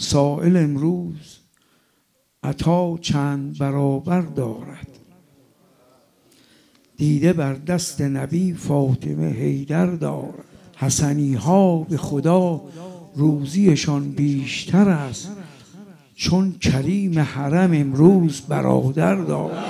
سائل امروز عطا چند برابر دارد. دیده بر دست نبی فاطمه حیدر دارد. حسنی ها به خدا روزیشان بیشتر است، چون کریم حرم امروز برادر دارد.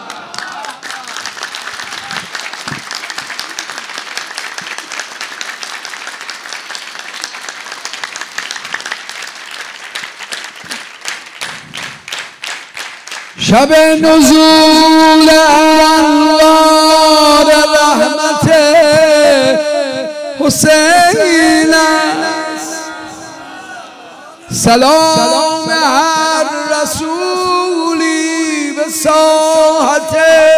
شب نزول انوار رحمت حسین است، سلام هر رسولی به ساحت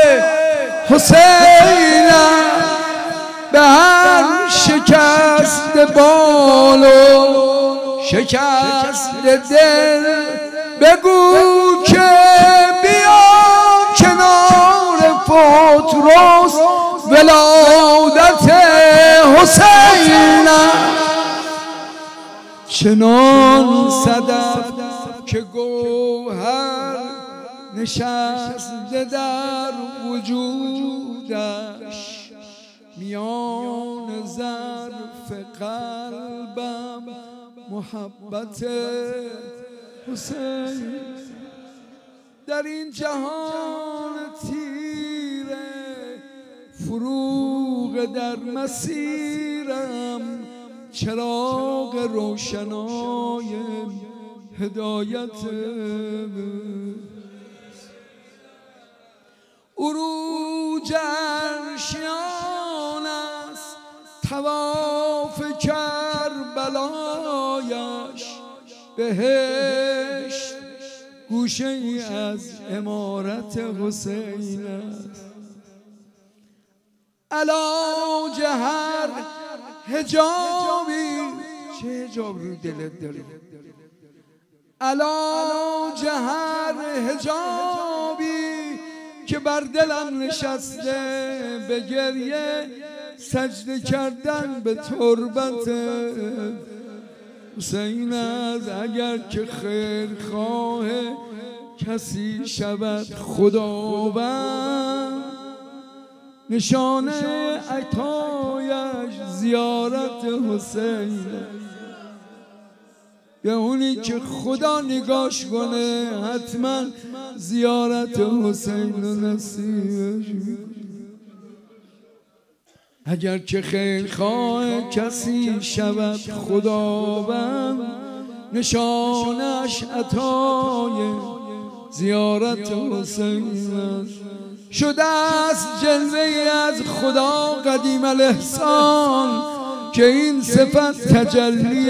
حسین است. به هر شکست بال و شکست دل بگو که فوتروس ولادت حسین، چنان صدف که گوهر نشسته در وجودش، میان ظرف قلبم محبت حسین. در این جهان تیره فروغ در مسیرم، چراغ روشنای هدایت. عروج عرشیان است طواف کربلایش، بهشت گوشه ای از عمارت حسین است. علاج هر حجابی، چه حجاب رو دلت داری؟ علاج هر حجابی که بر دلم نشسته، به گریه سجده کردن به تربت حسین است. اگر که خیر خواه کسی شود خداوند، نشانه عطایش زیارت حسین. به اونی که خدا نگاش کنه حتما زیارت حسین رو نصیبش میکنه. اگر که خیر خواه کسی شود خداوند، نشانش عطای زیارت حسین است. شده است جلوه از خدا قدیم الاحسان، که این صفت تجلی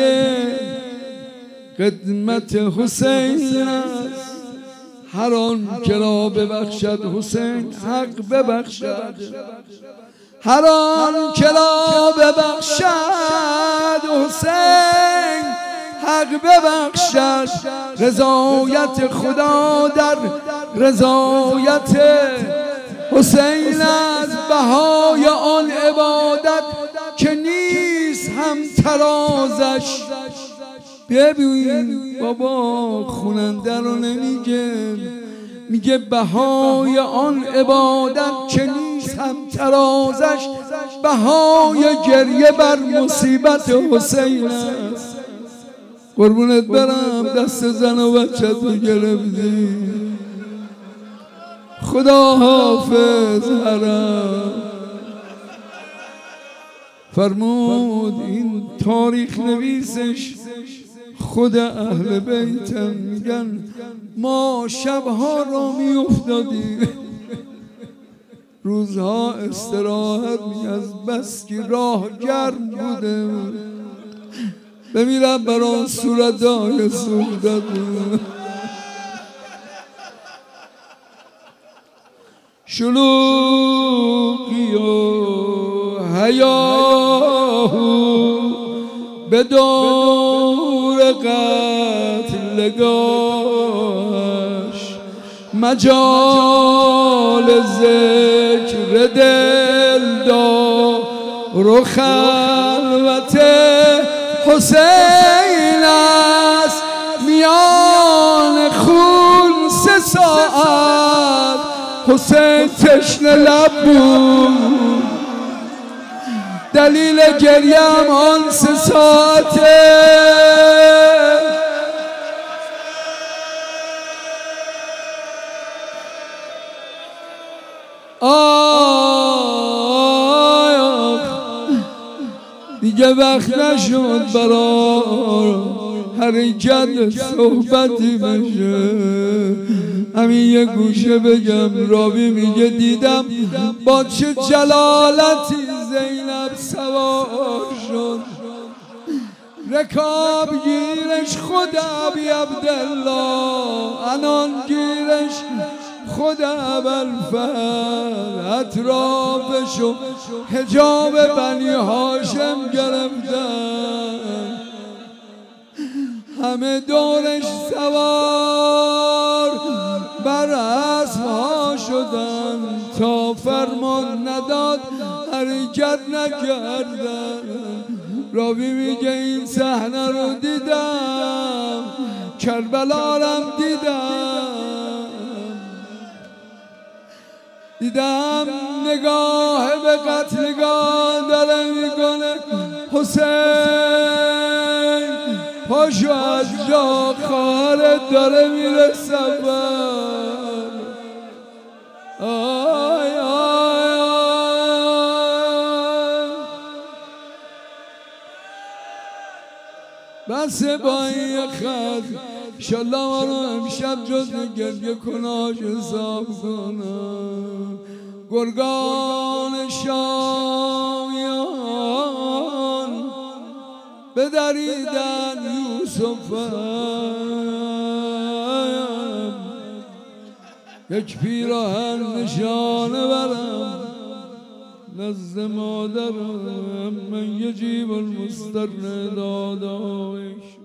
قدمت حسین است. هر آن که را ببخشد حسین حق ببخشد، هر آن که را ببخشد حسین حق ببخشد. رضایت خدا در رضایت حسین از بهای آن عبادت که نیست هم ترازش. ببین بابا خوننده رو نمیگه، میگه بهای آن عبادت که نیست هم ترازش. بهای گریه بر مصیبت حسین است. قربونت برم دست زن و بچت رو گرفتی. خدا حافظ حرم. فرمود این تاریخ نویسش خود اهل بیتم، میگن ما شبها را میافتادیم، روزها استراحت از بس که راه گرم بوده، بمیرم برای صورتهای سودت. شلوغی و حیاهو به دور قتلگاهش، مجال ذکر دلدار و خلوت حسین است. حسین تشنه لب بود، دلیل گریم آن 3 ساعته. دیگه وقت نشد برای حرکت صحبتی بشه، همین یه گوشه بگم. راوی میگه دیدم با چه جلالتی زینب سوار شد، رکاب گیرش خود ابی عبدالله، انان گیرش خود ابوالفضل، اطرافشو حجاب بنی هاشم گرفتن، همه دورش سوار بر اسب‌ها شدن، تا فرمان نداد حرکت نکردن. راوی میگه این صحنه رو دیدم، کربلا رم دیدم نگاه به قتلگاه داره میکنه. حسین پاشو از جا، خواهرت داره میره سفر. آی آی بس با این خط انشالله ما رو امشب جز گریه کناش حساب کنم. گرگان شامیان بدریدن یوسفم، یک پیراهن نشانه برم نزد مادرم، من یجیب المسترد دادایش.